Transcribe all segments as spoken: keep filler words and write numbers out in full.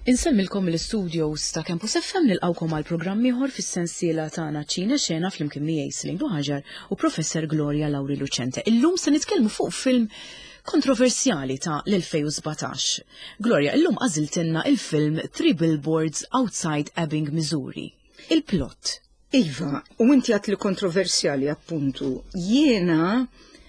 Insemmilkom mill-studios ta' Campus F M nilqawkom għal programm ieħor fis-sensiela tagħna ċina xena flimkien miegħi Sling Ħaġar u Professor Gloria Lauri Lucente. Illum se nitkellmu fuq film kontroversjali ta' l-elfejn u sbatax. Gloria, illum għażiltilna il-film Three Billboards Outside Ebbing, Missouri. Il-plott. Iva, u inti għat li kontroversjali appuntu. Jiena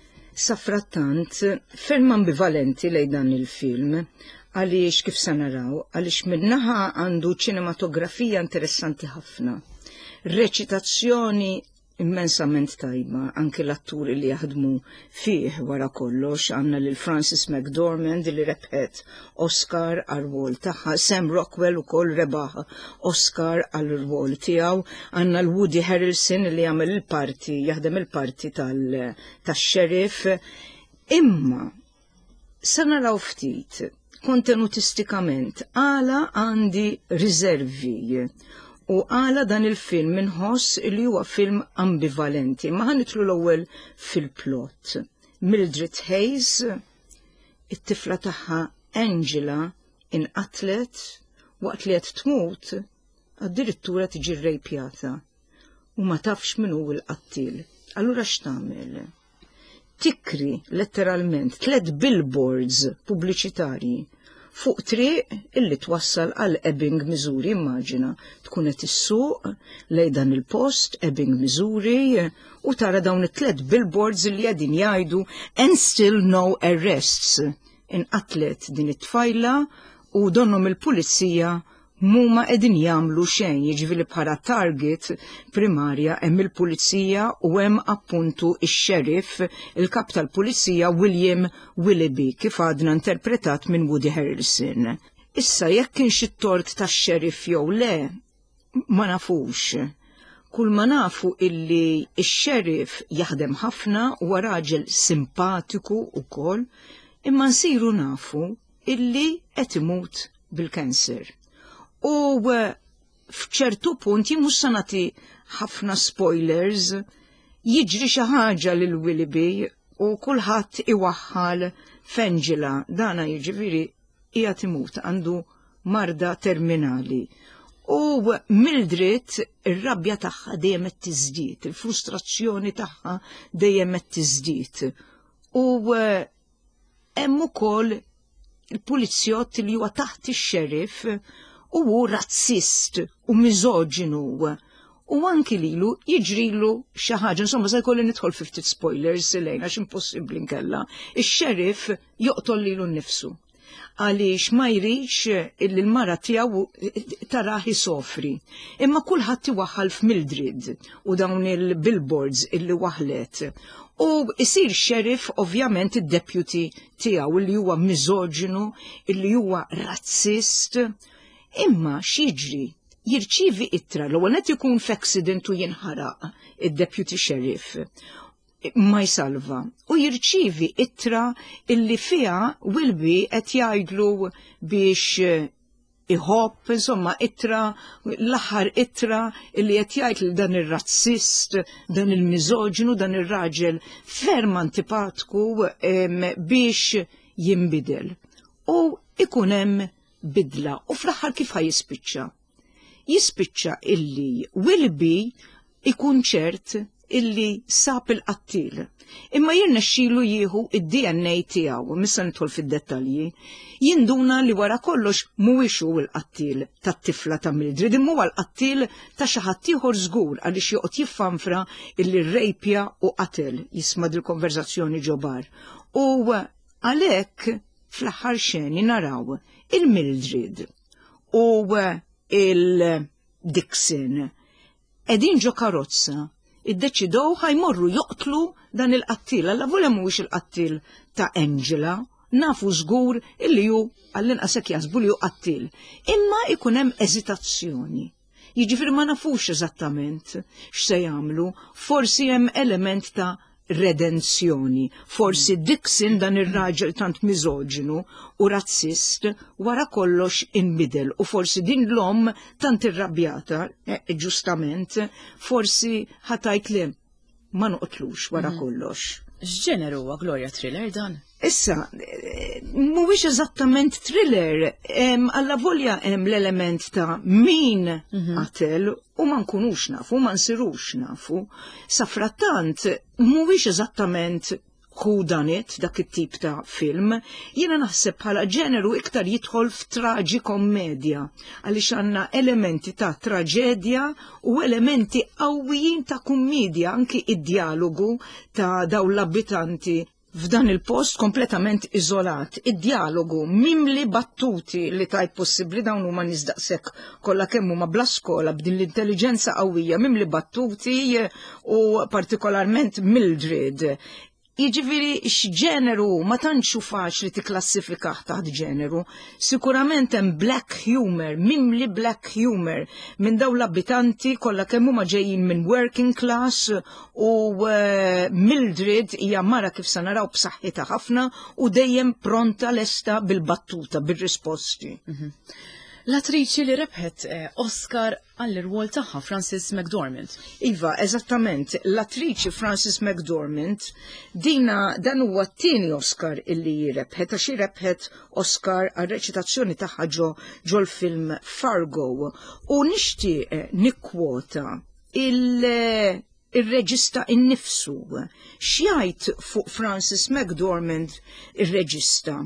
safrattant ferm ambivalenti lejn dan il-film. Għaliex kif sa naraw, għaliex minnaħa għandu ċinematografija interessanti ħafna. Reċitazzjoni immensament tajba, anke l-atturi li jaħdmu fih wara kollox, għanna lil Frances McDormand li rebħet Oscar għal-rwol taħħa, Sam Rockwell u koll rebaħ Oscar għal-rwol tijaw, għanna l-Woody Harrelson li jagħmel il-parti, jaħdem il-parti tal-sheriff. Imma, sa naraw ftit, kontenutistikament, għala għandi riservi u għala dan il-film minħoss li huwa film ambivalenti. Ma ħanitlu l-ewwel fil-plot. Mildred Hayes, it-tifla tagħha Angela inqatlet waqt li qed tmut addirittura tiġi rrejpjata u ma tafx min hu l-qattil. Allura x'tagħmel? Tikri letteralment tliet billboards pubbliċitarji fuq triq illi twassal għal Ebbing, Missouri, immaġina. Tkun qed issuq lejn dan il-post Ebbing, Missouri, u tara dawn it-tliet billboards illi qegħdin jgħidu and still no arrests. Inqatlet din it-tfajla u donhom il-pulizija muma qegħdin jagħmlu xejn, jiġifieri bħala target primarja hemm il-pulizija u hemm appuntu ix-sheriff, il-kap tal-pulizija William Willoughby, kif għadna interpretat minn Woody Harrelson. Issa jekk kienx it-tort tax-sheriff jew le, ma nafux. Kull ma nafu illi ix-sheriff jaħdem ħafna huwa raġel simpatiku wkoll, imma nsiru nafu illi qed imut bil-kanser. U f'ċertu punti mhux se nagħti ħafna spoilers, jiġri xi ħaġa lil Willoughby u kulħadd iwaħħal f'Angela, dana jiġifieri hija timut għandu marda terminali. U Mildred ir-rabja tagħha dejjem qed tiżdied, il-frustrazzjoni tagħha dejjem qed tiżdied. U hemm ukoll il-pulizzjott li huwa taħt ix-sheriff u hu razzist u miżoġinu u anki lilu jiġrilu xi ħaġa, insomma se jkolli nidħol fi ftit spoilers lejn għax impossibbli nkella. Ix-sheriff joqtol lilu nnifsu għaliex ma jridx illi l-mara tiegħu taraħ isofri. Imma kulħadd iwaħħal f'Mildred u dawn il-billboards illi waħlet. U isir sheriff ovvjament id-deputy tiegħu li huwa miżoġinu, illi huwa razzist. Imma x'jiġri jirċievi ittra l-ewwel qed ikun f'accident u jinħaraq id-deputy sheriff ma jsalva u jirċievi ittra illi fiha Willoughby qed jgħidlu biex iħobb, insomma ittra l-aħħar ittra illi qed jgħid lil dan ir-razzist, dan il-miżoġinu, dan ir-raġel ferm antipatku biex jinbidel. U ikun hemm bidla u fl-aħħar kif ħaj jispiċċa? Jispiċċa illi Willoughby ikun ċert illi sab il-qattil. Imma jirnexxielu jieħu id-D N A tiegħu, missa nidħol fid-dettalji, jinduna li wara kollox mhuwiex hu l-qattil tat-tifla ta' Mildred, imma huwa l-qattil ta' xi ħadd ieħor żgur għaliex joqgħod jiffanfra illi rrejpja u qatel jisma' dil-konverzazzjoni ġo bar. U għalhekk fl-aħħar xeni naraw il-Mildred u il-Dixon edin ġo karozza iddeċidew ħajmorru joqtlu dan il-qattil. Alla volja mhuwiex il-qattil ta' Angela, nafu żgur illi hu għall-inqas hekk jaħsbu li hu qattil. Imma ikun hemm eżitazzjoni. Jiġifieri ma nafux eżattament x'se jagħmlu, forsi hemm element ta' redenzjoni. Forsi Dixon dan ir-raġel tant miżoġinu u razzist wara kollox inbidel u forsi din l-om tant irrabjata, eh, ġustament, forsi ħatajt li ma noqtlux wara kollox. X'ġeneru huwa Gloria thriller dan? Issa, mhuwiex eżattament thriller, alla volja hemm l-element ta' min qatel u ma nkunux nafu, ma nsirux nafu. Sa frattant mhuwiex eżattament who done it, dak it-tip ta' film, jiena naħseb bħala ġeneru iktar jidħol f'traġi kommedja, għaliex għandna elementi ta' traġedja u elementi qawwijin ta' kummedja, anki id-dialogu ta' daw l-abitanti f'dan il-post kompletament iżolat. Id-dialogu mimli battuti li tajt possibbli dawn huma niżdaqsek kollha kemm huma bla skola b'din l-intelligenza qawwija mimli battuti u partikolarment Mildred. Jiġifieri x'ġeneru ma tantxu faċli tikklassifikah taħt ġeneru. Sikurament hemm black humor, mimli black humor minn dawn l-abitanti kollha kemm huma ġejjin minn working class u uh, Mildred hija mara kif se naraw b'saħħitha ħafna u dejjem pronta lesta bil-battuta, bir-risposti. Mm-hmm. L-attriċi li rebħet eh, Oscar għall-irwol tagħha Frances McDormand. Iva, eżattament, l-attriċi Frances McDormand dina dan huwa t-tieni Oscar illi jirebħet, għax jirebħet Oscar għal-reċitazzjoni tagħha ġo ġo l-film Fargo u nixtieq nikkwota il- il-reġista innifsu. X'jgħid fuq Frances McDormand ir-reġista?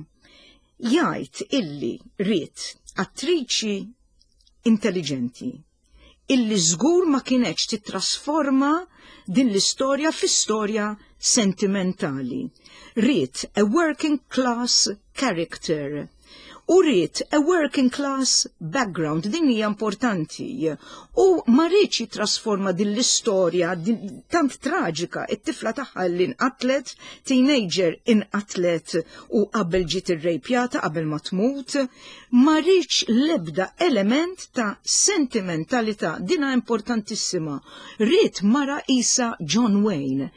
Jgħid illi ried attriċi intelligenti, illi żgur ma kienx titrasforma din l-istorja fi storja sentimentali. Ried a working class character. U rrit a working class background, din hija importanti. U ma rridx jitrasforma din l-istorja tant traġika, it-tifla tagħha li inqatlet, teenager inqatlet u qabel ġiet irrejpjata qabel ma tmut, ma rridx l-ebda element ta' sentimentalità, dina importantissima. Rrid mara isa John Wayne,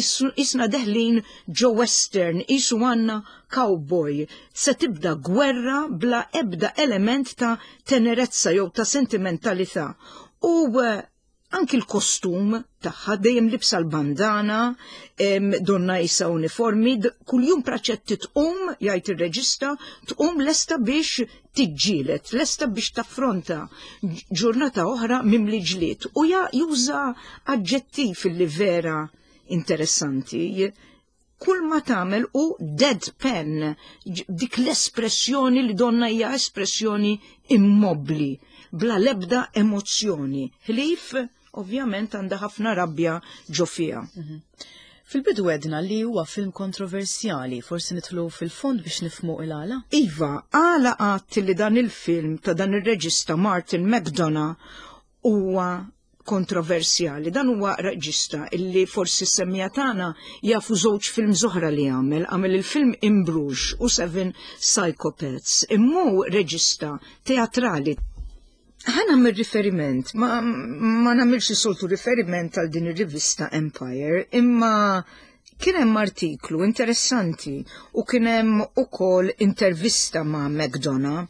isna deħlin Joe Western, isu għanna cowboy, se tibda gwerra bla ebda element ta' tenerezza jew ta' sentimentalità. U uh, anki l-kostum tagħha dejjem libsa l-bandana, em, donna isa uniformi, kuljum praċetti tqum, jgħid ir-reġista, tqum lesta biex tiġġielet, lesta biex taffronta ġurnata oħra mimli ġlied. U ja juża aġġettiv li vera interessanti. Kull ma tagħmel u deadpan, dik l-espressjoni li donna hija espressjoni immobbli, bla lebda emozzjoni. Ħlief, ovvjament għandha ħafna rabbja ġo fiha. Mm-hmm. Fil-bidu għedna li huwa film kontroversjali, forsi nidħlu fil-fond biex nifmu il-għala? Iva, għala għat li dan il-film ta' dan il-reġista Martin McDonagh huwa kontroversjali. Dan huwa reġista illi forsi semmija tagħna jafu żewġ film zoħra li għamel, għamel il-film In Bruges u Seven Psychopaths. Immu reġista teatrali. Ħana nagħmel riferiment, ma, ma nagħmilx soltu riferiment għal din ir-rivista Empire, imma kien hemm artiklu interessanti u kien hemm ukoll intervista ma' McDonagh.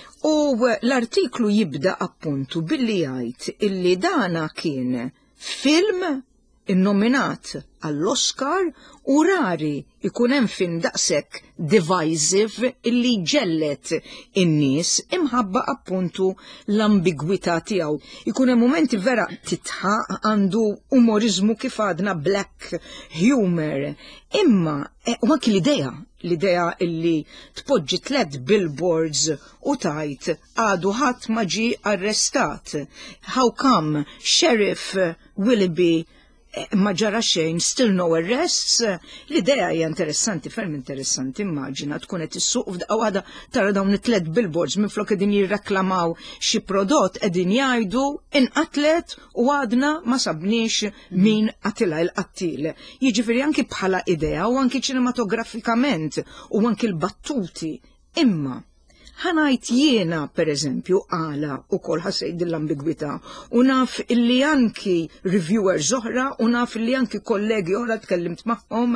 U l-artiklu jibda appuntu billi jgħid illi dana kien film innominat għall-Oscar u rari ikun hemm film daqshekk divisive illi ġellet in-nies imħabba appuntu l-ambigwità tiegħu. Ikun hemm momenti vera titħaq għandu umorizmu kif għadna black humor. Imma u anki l-idea l-idea illi tpoġġi tlet billboards u tajt għadu ħadd ma ġie arrestat. How come Sheriff Willoughby ma ġara xejn, still no arrests? L-idea hija interessanti, ferm interessanti, immaġina tkun qed issuq f'daqqa waħda tara dawn it-tlet billboards minflok qegħdin jirreklamaw xi prodott qegħdin jgħidu inqatlet u għadna ma sabniex min qatilha l-qattil. Jiġifieri anki bħala idea u anki ċinematografikament u anki l-battuti. Imma ħanajt jiena, per eżempju, għala u kol ħasejd l-ambigwità u naf illi anki reviewers oħra u naf illi anki kollegi oħra tkellimt magħhom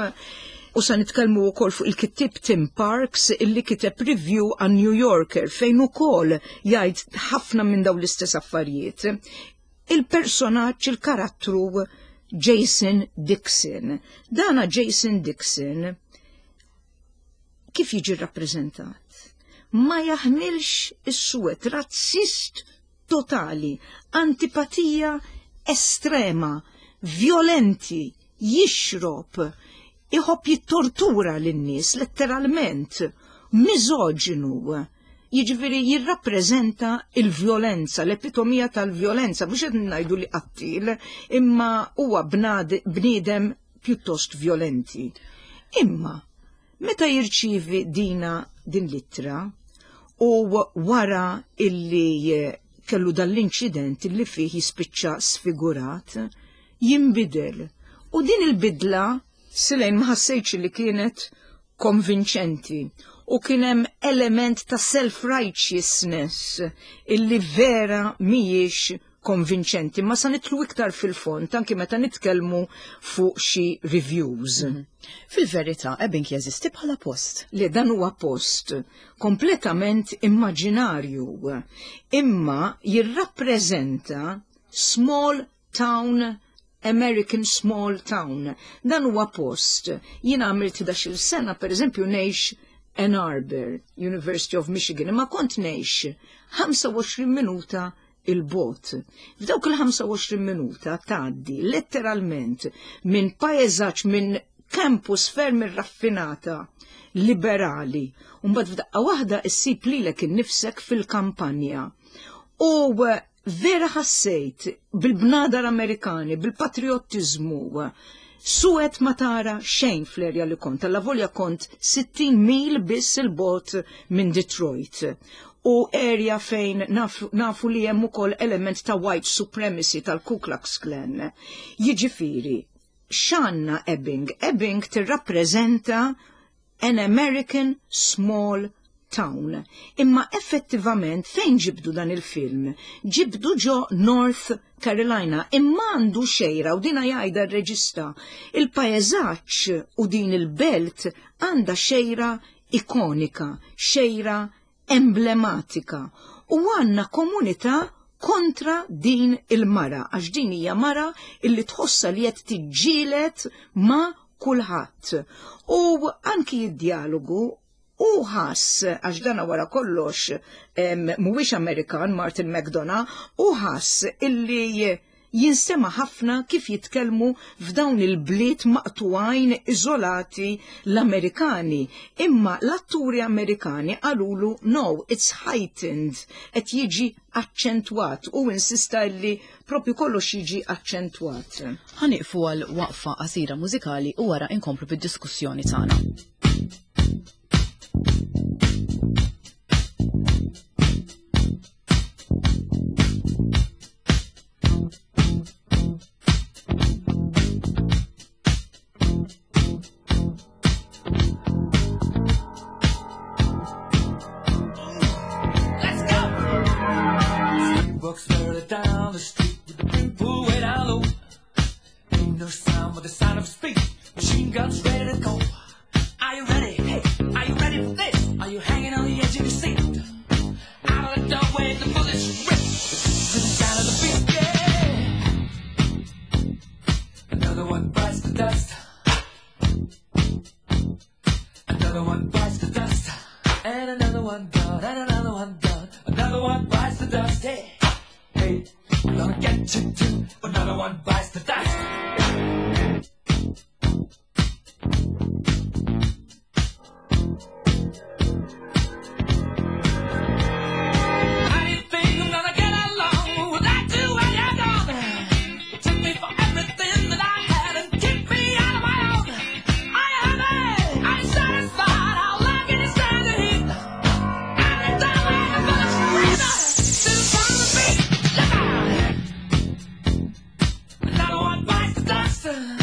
u sa nitkellmu wkoll fuq il-kittib Tim Parks illi kiteb review għan New Yorker fejn ukoll jgħid ħafna minn dawn l-istess affarijiet. Il-personaġġ, il-karattru Jason Dixon. Dana Jason Dixon kif jiġi rappreżentat. Ma jaħmilx is-suwed, razzist totali, antipatija estrema, violenti, jixrob, iħobb jittortura lin-nies letteralment, miżoġinu. Jiġifieri jirrappreżenta il-vjolenza, l-epitomija tal-vjolenza, mhux qed ngħidu li qattil, imma huwa bniedem pjuttost violenti. Imma meta jirċievi dina din littra u wara illi kellu dal-inċident illi fih jispiċċa sfigurat, jinbidel. U din il-bidla silejn ma ħassejtx li kienet konvinċenti u kien hemm element ta' self-righteousness illi vera mhijiex konvinċenti, ma sa nitlu iktar fil-font anki meta nitkellmu fuq xi reviews. Mm-hmm. Fil-verità, Ebbing jeżisti bħala post. Li dan huwa post kompletament immaġinarju, imma jirrappreżenta small town, American small town. Dan huwa post. Jien għamilt dax il-sena, per eżempju, ngħix Ann Arbor, University of Michigan, imma kont ngħix ħamsa u għoxrin minuta il-bot. F'dawk il-ħamsa u għoxrin minuta tgħaddi letteralment minn paeżaġġ minn campus ferm irraffinata liberali, u mbagħad f'daqqa waħda issib lilek innifsek fil-kampanja. U vera ħassejt bil-bnadar Amerikani, bil-patriottiżmu, suwed ma tara xejn fl-erja li kont, alla volja kont sittin mil biss il-bot minn Detroit. U erja fejn nafu, nafu li hemm ukoll element ta' white supremacy tal-Ku Klux Klan. Jiġifieri, x'għandna Ebbing? Ebbing tirrappreżenta an American small town. Imma effettivament fejn ġibdu dan il-film? Ġibdu ġo North Carolina, imma għandu xejra, u dina jgħida r-reġista, il-paeżaġġ u din il-belt għandha xejra ikonika, xejra emblematika, u għandna komunità kontra din il-mara, għax din hija mara illi tħossa li qed tiġġielet ma' kulħadd. U anki id-dialogu u ħass, għax dana wara kollox mhuwiex Amerikan, Martin McDonagh, u ħass illi jinstema' ħafna kif jitkellmu f'dawn il-bliet maqtuwajn iżolati l-Amerikani. Imma l-atturi Amerikani qalulu no, it's heightened, qed jiġi aċċentwat, u insista li propju kollox jiġi aċċentwat. Ħaniqfu għal waqfa qasira mużikali u wara inkomplu bid-diskussjoni tagħna. Dust.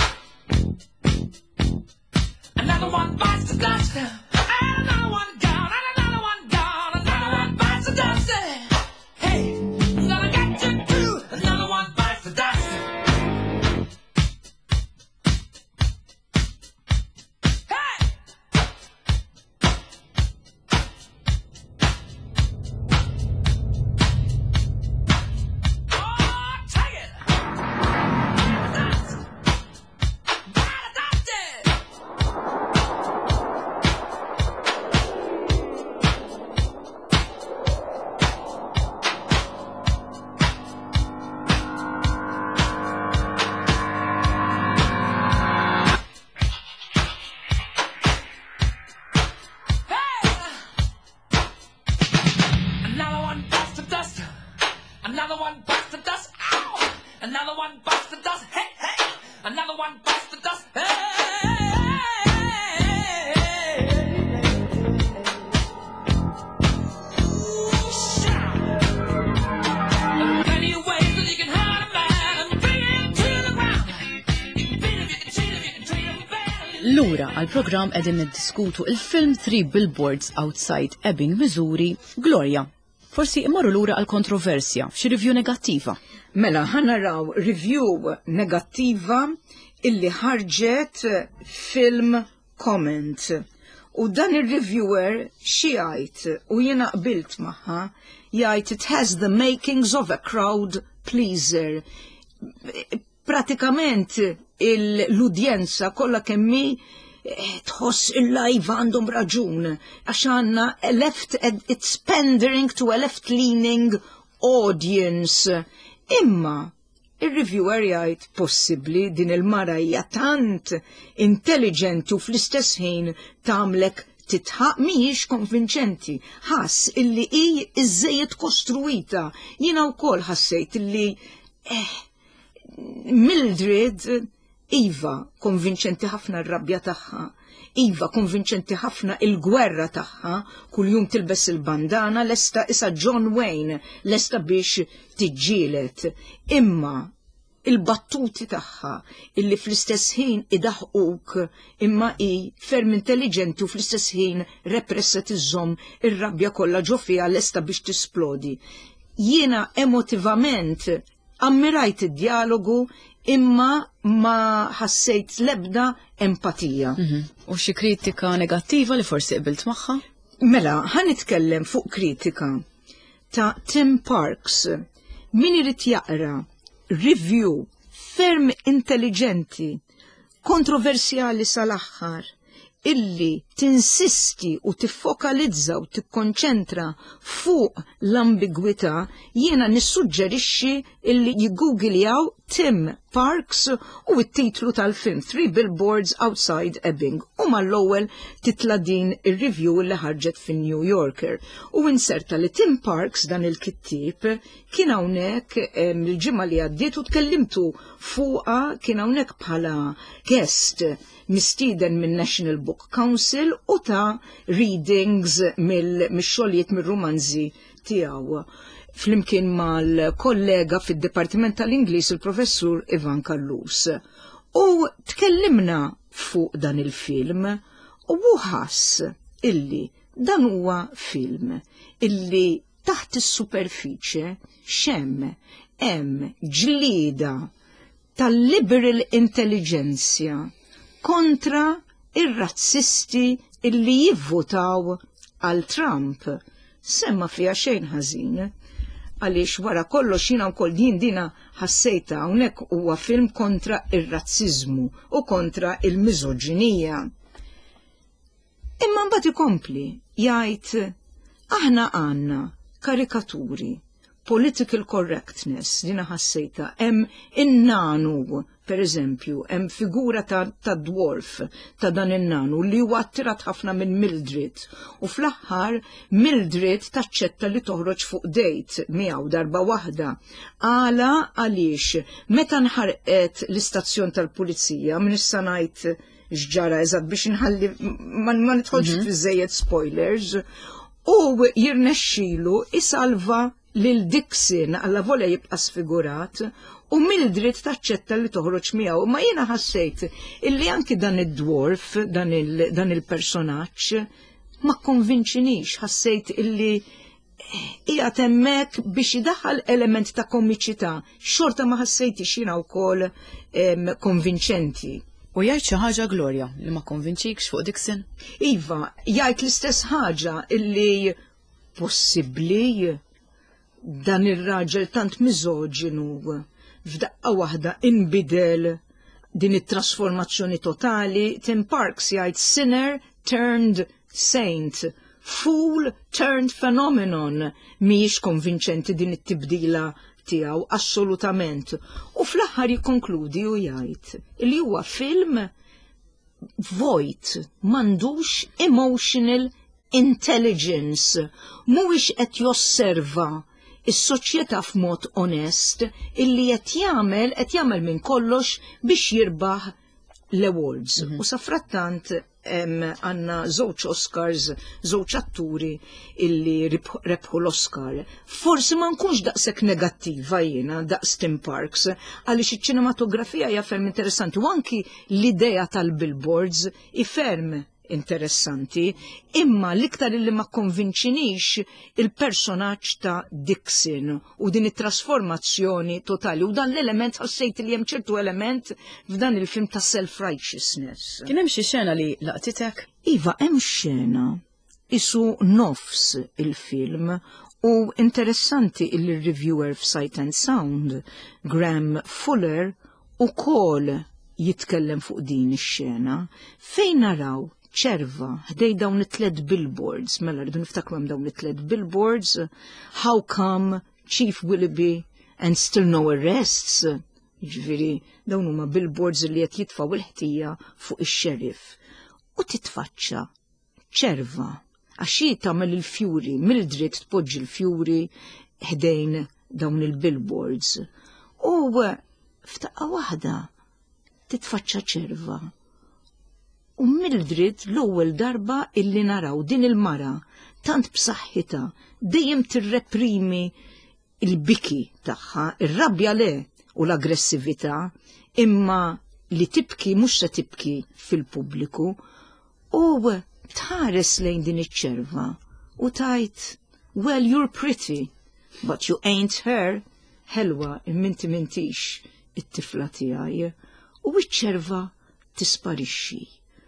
the dust. Ow! Another one bites the dust. Hey, hey! Another one bites the dust. Hey! Lura għal-programm qegħdin niddiskutu il-film Three Billboards Outside Ebbing, Missouri, Gloria. Forsi imorru lura għal-kontroversja, xi review negattiva. Mela, ħanaraw review negattiva illi ħarġet film comment. U dan il-reviewer xi jgħid u jiena qbilt magħha jgħid it has the makings of a crowd pleaser. Pratikament l-udjenza kollha kemmi tħoss il-live għandhom raġun għax għandna left it's pandering to a left-leaning audience. Imma il-reviewer jgħid possibbli din il-mara hija tant intelligenti u fl-istess ħin tagħmlek titħaq mhijiex konvinċenti. Ħass illi hi iżejjed kostruita. Jiena wkoll ħassejt illi eh, Mildred Iva konvinċenti ħafna r-rabbja tagħha, Iva konvinċenti ħafna il-gwerra tagħha, kuljum tilbes il-bandana lesta isa John Wayne, lesta biex tiġġielet. Imma il-battuti tagħha illi fl-istess ħin idaħquk imma hi ferm intelligenti u fl-istess ħin repressa tiżomm ir-rabbja kollha ġo fiha lesta biex tisplodi. Jiena emotivament ammirajt id-dialogu imma ma ħassejt l-ebda empatija. Mm-hmm. U xi kritika negattiva li forsi qbilt magħha? Mela, ħanitkellem fuq kritika ta' Tim Parks. Min irid jaqra review ferm intelligenti, kontroversjali sal-aħħar, illi tinsisti u tiffokalizza u tikkonċentra fuq l-ambigwità, jiena nissuġġerixxi illi jigoogljaw Tim Parks u t-titlu tal-film Three Billboards Outside Ebbing u mal-ewwel titla din ir-review li ħarġet fin-New Yorker. U inserta li Tim Parks dan il-kittieb kien hawnhekk il-ġimgħa li għaddiet u tkellimtu fuqha kien hawnhekk bħala guest mistieden minn National Book Council u ta' readings mill-xogħlijiet mir-romanzi tiegħu flimkien mal-kollega fid-Dipartiment tal-Ingliż il-Professur Ivan Kallus. U tkellimna fuq dan il-film u ħass illi dan huwa film illi taħt is-superfiċe xemm hemm ġlieda tal-liberal intelligenzja kontra ir-razzisti illi jivvotaw għal Trump. Semma fija xejn ħażin, għaliex wara kollox jiena wkoll din dina ħassejta hawnhekk huwa film kontra ir-razziżmu u kontra il-miżoġinija. Imma mbagħad ikompli jgħid aħna għandna karikaturi, political correctness, dina ħassejta, hemm in-nanu, per eżempju, hemm figura ta', ta dwarf ta' dan in-nanu li huwa attirat ħafna minn Mildred u fl-aħħar Mildred taċċetta li toħroġ fuq dejt miegħu darba waħda. Għala għaliex meta nħarqet l-istazzjon tal-pulizija minn issa ngħid x'ġara eżatt biex inħalli ma nidħolx fi żejjed spoilers u jirnexxielu isalva lil Dixon alla volja jibqa' sfigurat u Mildred taċċetta li toħroġ miegħu, ma jiena ħassejt illi anki dan id-dwarf, dan il-personaġġ ma konvinċinix, ħassejt illi qiegħed hemmhekk biex idaħħal element ta' komiċità, xorta ma ħassejtix jiena wkoll konvinċenti. U jgħid xi ħaġa Gloria li ma konvinċikx fuq Dixon? Iva, jgħid l-istess ħaġa illi possibbli dan ir-raġel tant miżoġinu f'daqqa waħda inbidel din it-trasformazzjoni totali. Tim Parks jgħid sinner turned saint, fool turned phenomenon. Mhijiex konvinċenti din it-tibdila tiegħu assolutament. U fl-aħħar jikkonkludi u jgħid li huwa film void, m'għandux emotional intelligence, mhuwiex qed josserva is-soċjetà f'mod onest illi qed jagħmel qed jagħmel minn kollox biex jirbaħ l-awards. U sa frattant għandna żewġ Oscars, żewġ atturi illi rebħu l-Oscar. Forsi ma nkunx daqshekk negattiva jiena daqs Tim Parks għaliex iċ-ċinematografija hija ferm interessanti u anki l-idea tal-billboards hi ferm interessanti, imma l-iktar illi ma konvinċinix il-personaġġ ta' Dixon u din it-trasformazzjoni totali u dan l-element ħassejt li hemm ċertu element f'dan il-film ta' self-righteousness. Kien hemm xi xena li laqtitek? Iva, hemm xena isu nofs il-film u interessanti il-reviewer f'Sight and Sound, Graham Fuller, ukoll jitkellem fuq din ix-xena fejn naraw ċerva ħdej dawn it-tlet billboards, mela rridu niftakru hemm dawn it-tlet billboards, How come Chief Willoughby and still no arrests? Jiġifieri dawn huma billboards li qed jitfgħu il-ħtija fuq ix-xeriff. U titfaċċa ċerva għax hi tagħmel il-fjuri, mill-dritt tpoġġi l-fjuri ħdejn dawn il-billboards. U f'daqqa waħda titfaċċa ċerva. U mill-dritt l-ewwel darba illi naraw din il-mara tant b'saħħitha dejjem tirreprimi il-biki tagħha, ir-rabja le u l-aggressività, imma li tibki mhux se tibki fil-pubbliku u tħares lejn din iċ-ċerva u tajt, well you're pretty, but you ain't her, ħelwa imminti mintix it-tifla tiegħi, u iċ-ċerva tisparixxi.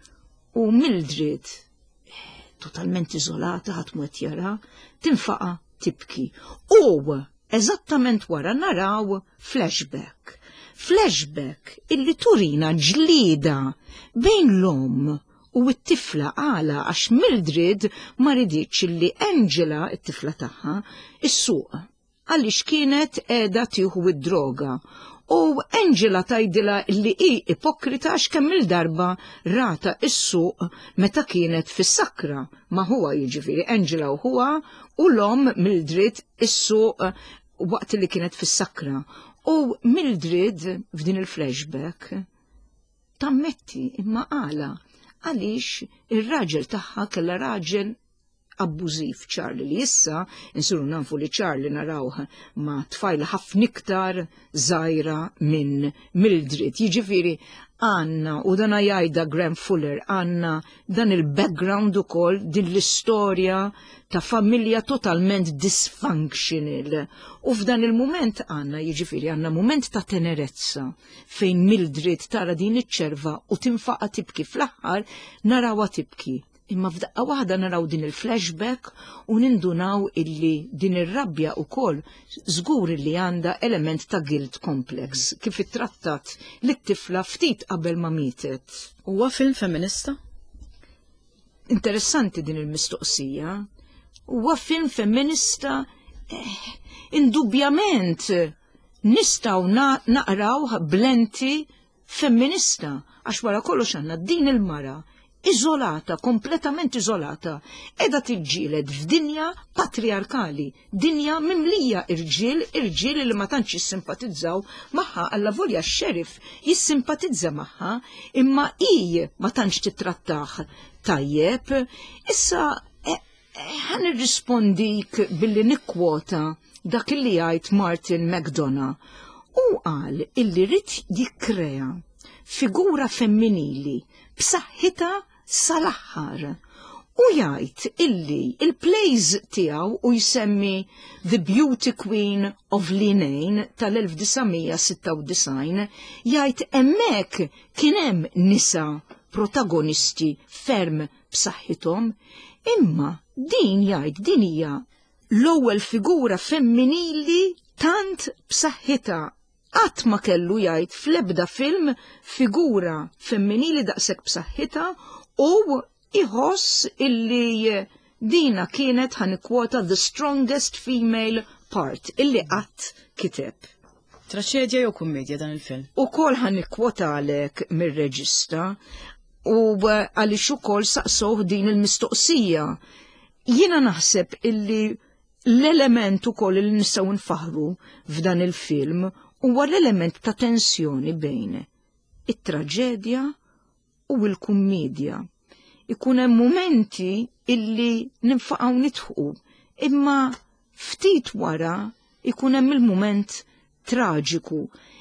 U Mildred, totalment iżolata, ħadd mu qed jara, tinfaqa tibki. U eżattament wara naraw flashback. Flashback illi turina ġlida bejn l-om u t-tifla għala għax Mildred ma riditx illi Angela, it-tifla tagħha, issuq għaliex kienet qiegħda tieħu id-droga. U Angela tajdila li hi ipokrita għax kemm il-darba rata is-suq meta kienet fis-sakra. Ma huwa jiġifieri Angela u huwa u l-om Mildred is-suq waqt li kienet fis-sakra. U Mildred f'din il-flashback tammetti imma qala għaliex ir-raġel tagħha kellha raġel abbużiv Charlie li issa insiru nafu li Charlie narawh ma tfajla ħafna iktar żgħira minn Mildred. Jiġifieri għandna u dan jgħidha Graham Fuller għandna dan il-background ukoll din l-istorja ta' familja totalment dysfunctional. U f'dan il-mument għandna jiġifieri għandna mument ta' tenerezza fejn Mildred tara din iċ-ċerva u tinfaqa tibki fl-aħħar narawha tibki. Imma f'daqqa waħda naraw din il-flashback u nindunaw illi din ir-rabbja wkoll żgur illi għandha element ta' guilt complex kif ittrattat lit-tifla ftit qabel ma mietet. Huwa film feminista? Interessanti din il-mistoqsija. Huwa film feminista eh, indubjament nistgħu na naqraw blenti feminista għax wara kollox għandna din il-mara iżolata, kompletament iżolata, edha tiġġieled f'dinja patriarkali, dinja mimlija irġiel, irġiel li ma tantx jissimpatizzaw magħha alla volja x-xeriff jissimpatizza magħha, imma hi ma tantx titrattaħ tajjeb. Issa ħan irrispondik billi nikkwota dak li jgħid Martin McDonagh. U qal illi rid jikkrea figura femminili b'saħħitha sal-aħħar u jgħid illi il-plays tiegħu u jsemmi The Beauty Queen of Leenane tal-elf disgħomija sitta u disgħin jgħid hemmhekk kien hemm nisa protagonisti ferm b'saħħithom, imma din jgħid din hija l-ewwel figura femminili tant b'saħħitha. Qatt ma kellu jgħid fl-ebda film figura femminili daqshekk b'saħħitha u iħoss illi dina kienet ħanikwota the strongest female part illi qatt kiteb. Traċedja jew kummedja dan il-film? Ukoll ħanikwota għalek mir-reġista u għaliex ukoll saqsuh din il-mistoqsija. Jiena naħseb illi l-element ukoll li nistgħu nfaħru f'dan il-film huwa l-element ta' tensjoni bejn it-traġedja u l-kummedja. Ikun hemm momenti illi ninfaqgħu nidħu, imma ftit wara ikun hemm il-mument traġiku.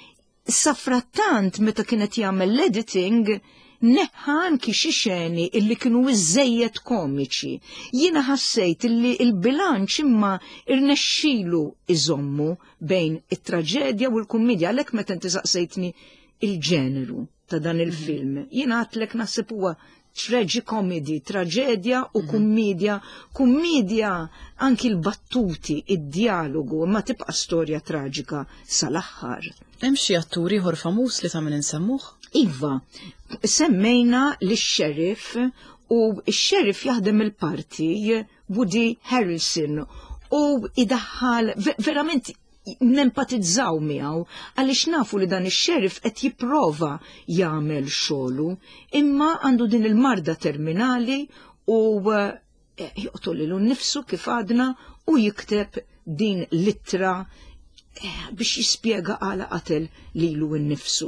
Safrattant meta kienet jagħmel l-editing neħħa anki xi xeni illi kienu iżejjed komiċi. Jiena ħassejt illi il-bilanċ imma irnexxielu iżommu bejn it-traġedja u l-kummedja għalhekk meta inti saqsejtni il-ġeneru ta' dan il-film. Jiena għatlek naħseb huwa tragikomedy, traġedja u kummedja, kummedja anki l-battuti, id-dialogu, ma tibqa' storja traġika sal-aħħar. Hemm xi atturi ieħor famuż li tagħmel insemmuh? Iva, semmejna li x-sheriff u x-sheriff jaħdem il-parti Woody Harrelson u idaħħal verament nempatizzaw miegħu għaliex nafu li dan ix-sheriff qed jipprova jagħmel xogħlu imma għandu din il-marda terminali u joqtol lilu nnifsu kif għadna u jikteb din littra biex jispjega għala qatel lilu nnifsu.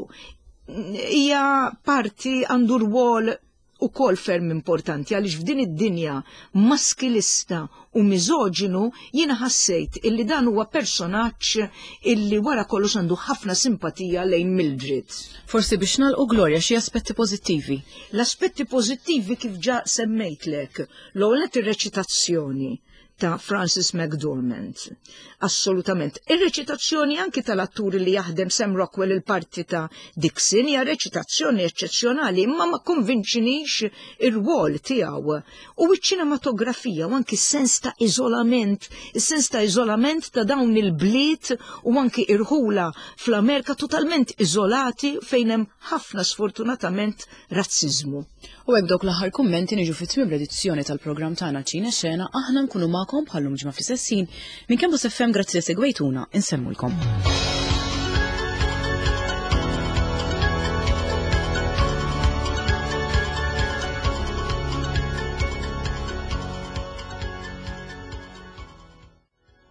Hija parti għandu rwol ukoll ferm importanti għaliex f'din id-dinja maskilista u miżoġinu jiena ħassejt illi dan huwa personaġġ illi wara kollox għandu ħafna simpatija lejn Mildred. Forsi biex nagħlqu Gloria xi aspetti pożittivi. L-aspetti pożittivi kif ġa semmejtlek l-ewwel ir-reċitazzjoni ta' Frances McDormand. Assolutament. Ir-reċitazzjoni anki tal-atturi li jaħdem Sam Rockwell il-parti ta' Dixon hija reċitazzjoni eċċezzjonali imma ma konvinċinix ir-rwol tiegħu. U ċ-ċinematografija u anki s-sens ta' iżolament, is-sens ta' iżolament ta' dawn il-bliet u anki irħula fl-Amerika totalment iżolati fejn hemm ħafna sfortunatament razziżmu. U hekk dawk l-aħħar kummenti niġu fit-tmiem l-edizzjoni tal-programm tagħna Ċina Xena aħna nkunu magħkom bħallum ġimgħa fl-istess ħin minn Campus F M grazzi li segwejtuna insemmulkom.